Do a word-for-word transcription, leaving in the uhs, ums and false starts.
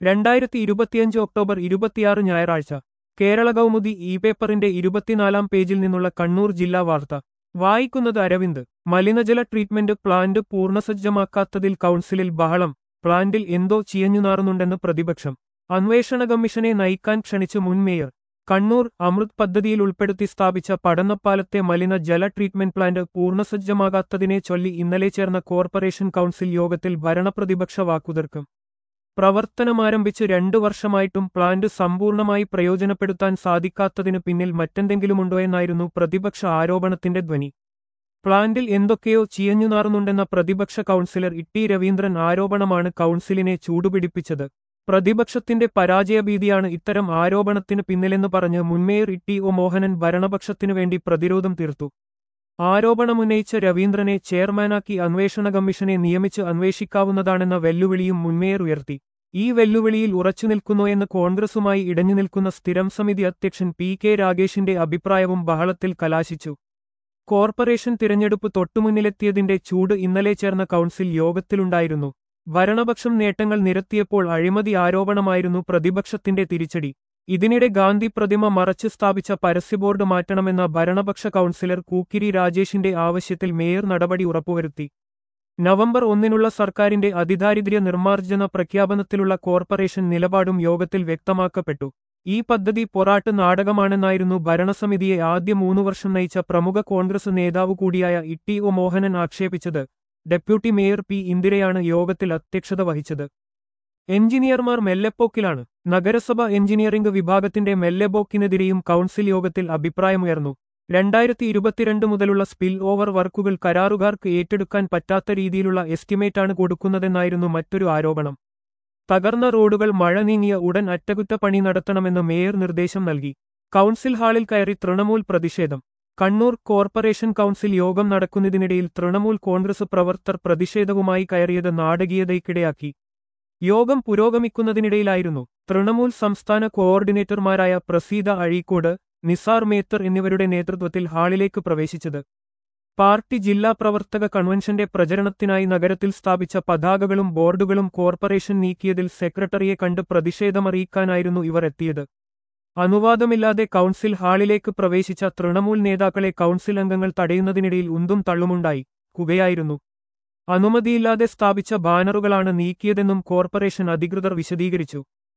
രണ്ടായിരത്തി ഇരുപത്തിയഞ്ച് ഒക്ടോബർ ഇരുപത്തിയാറ് ഞായറാഴ്ച കേരള കൗമുദി ഇ പേപ്പറിന്റെ ഇരുപത്തിനാലാം പേജിൽ നിന്നുള്ള കണ്ണൂർ ജില്ലാ വാർത്ത വായിക്കുന്നത് അരവിന്ദ്. മലിനജല ട്രീറ്റ്മെന്റ് പ്ലാന്റ് പൂർണ്ണസജ്ജമാക്കാത്തതിൽ കൗൺസിലിൽ ബഹളം. പ്ലാന്റിൽ എന്തോ ചീയഞ്ഞുനാറുന്നുണ്ടെന്ന് പ്രതിപക്ഷം. അന്വേഷണ കമ്മീഷനെ നയിക്കാൻ ക്ഷണിച്ച് മുൻ മേയർ. കണ്ണൂർ. അമൃത് പദ്ധതിയിൽ ഉൾപ്പെടുത്തി സ്ഥാപിച്ച പടന്നപ്പാലത്തെ മലിന ജല ട്രീറ്റ്മെന്റ് പ്ലാന്റ് പൂർണ്ണസജ്ജമാകാത്തതിനെ ചൊല്ലി ഇന്നലെ ചേർന്ന കോർപ്പറേഷൻ കൗൺസിൽ യോഗത്തിൽ ഭരണപ്രതിപക്ഷ വാക്കുതർക്കം. പ്രവർത്തനമാരംഭിച്ച് രണ്ടു വർഷമായിട്ടും പ്ലാന്റ് സമ്പൂർണമായി പ്രയോജനപ്പെടുത്താൻ സാധിക്കാത്തതിനു പിന്നിൽ മറ്റെന്തെങ്കിലുമുണ്ടോയെന്നായിരുന്നു പ്രതിപക്ഷ ആരോപണത്തിന്റെ ധ്വനി. പ്ലാന്റിൽ എന്തൊക്കെയോ ചീയഞ്ഞുനാറുന്നുണ്ടെന്ന പ്രതിപക്ഷ കൗൺസിലർ ഇട്ടി രവീന്ദ്രൻ ആരോപണമാണ് കൗൺസിലിനെ ചൂടുപിടിപ്പിച്ചത്. പ്രതിപക്ഷത്തിന്റെ പരാജയഭീതിയാണ് ഇത്തരം ആരോപണത്തിന് പിന്നിലെന്ന് പറഞ്ഞ് മുൻമേയർ ഇട്ടി ഒ മോഹനൻ ഭരണപക്ഷത്തിനുവേണ്ടി പ്രതിരോധം തീർത്തു. ആരോപണമുന്നയിച്ച രവീന്ദ്രനെ ചെയർമാനാക്കി അന്വേഷണ കമ്മീഷനെ നിയമിച്ച് അന്വേഷിക്കാവുന്നതാണെന്ന വെല്ലുവിളിയും മുൻമേയർ ഉയർത്തി. ഈ വെല്ലുവിളിയിൽ ഉറച്ചുനിൽക്കുന്നോയെന്ന് കോൺഗ്രസുമായി ഇടഞ്ഞുനിൽക്കുന്ന സ്ഥിരം സമിതി അധ്യക്ഷൻ പി കെ രാഗേഷിന്റെ അഭിപ്രായവും ബഹളത്തിൽ കലാശിച്ചു. കോർപ്പറേഷൻ തിരഞ്ഞെടുപ്പ് തൊട്ടുമുന്നിലെത്തിയതിന്റെ ചൂട് ഇന്നലെ ചേർന്ന കൗൺസിൽ യോഗത്തിലുണ്ടായിരുന്നു. ഭരണപക്ഷം നേട്ടങ്ങൾ നിരത്തിയപ്പോൾ അഴിമതി ആരോപണമായിരുന്നു പ്രതിപക്ഷത്തിന്റെ തിരിച്ചടി. ഇതിനിടെ ഗാന്ധി പ്രതിമ മറച്ച് സ്ഥാപിച്ച പരസ്യബോർഡ് മാറ്റണമെന്ന ഭരണപക്ഷ കൗൺസിലർ കൂക്കിരി രാജേഷിന്റെ ആവശ്യത്തിൽ മേയർ നടപടി ഉറപ്പുവരുത്തി. നവംബർ ഒന്നിനുള്ള സർക്കാരിന്റെ അതിദാരിദ്ര്യ നിർമ്മാർജ്ജന പ്രഖ്യാപനത്തിലുള്ള കോർപ്പറേഷൻ നിലപാടും യോഗത്തിൽ വ്യക്തമാക്കപ്പെട്ടു. ഈ പദ്ധതി പൊറാട്ട് നാടകമാണെന്നായിരുന്നു ഭരണസമിതിയെ ആദ്യ മൂന്നു വർഷം നയിച്ച പ്രമുഖ കോൺഗ്രസ് നേതാവ് കൂടിയായ ഇട്ടി ഒ മോഹനൻ ആക്ഷേപിച്ചത്. ഡെപ്യൂട്ടി മേയർ പി ഇന്ദിരയാണ് യോഗത്തിൽ അധ്യക്ഷത വഹിച്ചത്. എഞ്ചിനീയർമാർ മെല്ലെപ്പോക്കിലാണ്. നഗരസഭ എഞ്ചിനീയറിംഗ് വിഭാഗത്തിന്റെ മെല്ലെപ്പോക്കിനെതിരെയും കൗൺസിൽ യോഗത്തിൽ അഭിപ്രായമുയർന്നു. രണ്ടായിരത്തി ഇരുപത്തിരണ്ട് മുതലുള്ള സ്പിൽ ഓവർ വർക്കുകൾ കരാറുകാർക്ക് ഏറ്റെടുക്കാൻ പറ്റാത്ത രീതിയിലുള്ള എസ്റ്റിമേറ്റാണ് കൊടുക്കുന്നതെന്നായിരുന്നു മറ്റൊരു ആരോപണം. തകർന്ന റോഡുകൾ മഴ നീങ്ങിയ ഉടൻ അറ്റകുറ്റപ്പണി നടത്തണമെന്ന് മേയർ നിർദ്ദേശം നൽകി. കൗൺസിൽ ഹാളിൽ കയറി തൃണമൂൽ പ്രതിഷേധം. കണ്ണൂർ. കോർപ്പറേഷൻ കൗൺസിൽ യോഗം നടക്കുന്നതിനിടയിൽ തൃണമൂൽ കോൺഗ്രസ് പ്രവർത്തകർ പ്രതിഷേധവുമായി കയറിയത് നാടകീയതയ്ക്കിടയാക്കി. യോഗം പുരോഗമിക്കുന്നതിനിടയിലായിരുന്നു തൃണമൂൽ സംസ്ഥാന കോഓർഡിനേറ്റർമാരായ പ്രസീത അഴീക്കോട്, നിസാർ മേത്തർ എന്നിവരുടെ നേതൃത്വത്തിൽ ഹാളിലേക്ക് പ്രവേശിച്ചത്. പാർട്ടി ജില്ലാ പ്രവർത്തക കൺവെൻഷന്റെ പ്രചരണത്തിനായി നഗരത്തിൽ സ്ഥാപിച്ച പതാകകളും ബോർഡുകളും കോർപ്പറേഷൻ നീക്കിയതിൽ സെക്രട്ടറിയെ കണ്ട് പ്രതിഷേധമറിയിക്കാനായിരുന്നു ഇവർ എത്തിയത്. അനുവാദമില്ലാതെ കൗൺസിൽ ഹാളിലേക്ക് പ്രവേശിച്ച തൃണമൂൽ നേതാക്കളെ കൗൺസിൽ അംഗങ്ങൾ തടയുന്നതിനിടയിൽ ഉന്തും തള്ളുമുണ്ടായി ക്കുകയായിരുന്നു. അനുമതിയില്ലാതെ സ്ഥാപിച്ച ബാനറുകളാണ് നീക്കിയതെന്നും കോർപ്പറേഷൻ അധികൃതർ വിശദീകരിച്ചു.